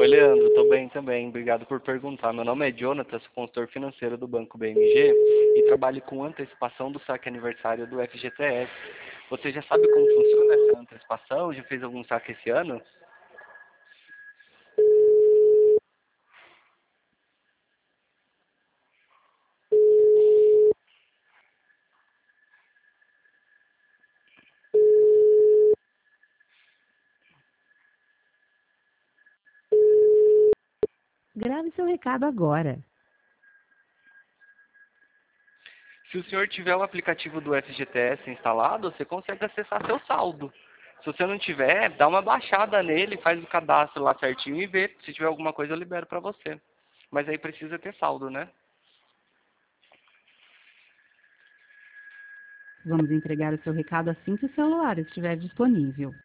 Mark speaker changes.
Speaker 1: Oi, Leandro, tô bem também. Obrigado por perguntar. Meu nome é Jonathan, sou consultor financeiro do Banco BMG e trabalho com antecipação do saque aniversário do FGTS. Você já sabe como funciona essa antecipação? Já fez algum saque esse ano?
Speaker 2: Grave seu recado agora.
Speaker 1: Se o senhor tiver o aplicativo do FGTS instalado, você consegue acessar seu saldo. Se você não tiver, dá uma baixada nele, faz o cadastro lá certinho e vê. Se tiver alguma coisa, eu libero para você. Mas aí precisa ter saldo, né?
Speaker 2: Vamos entregar o seu recado assim que o celular estiver disponível.